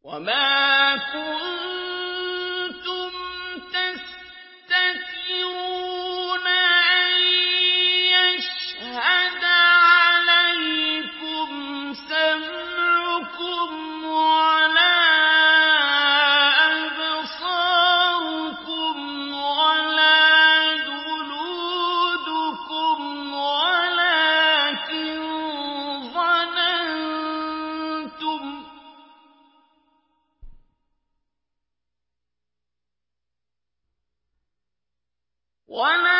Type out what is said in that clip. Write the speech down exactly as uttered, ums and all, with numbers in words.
وَمَا كُنتُمْ تَسْتَتِرُونَ أَن يَشْهَدَ عَلَيْكُمْ سَمْعُكُمْ وَلَا أَبْصَارُكُمْ وَلَا جُلُودُكُمْ وَلَٰكِن ظَنَنتُمْ وَلَٰكِنْ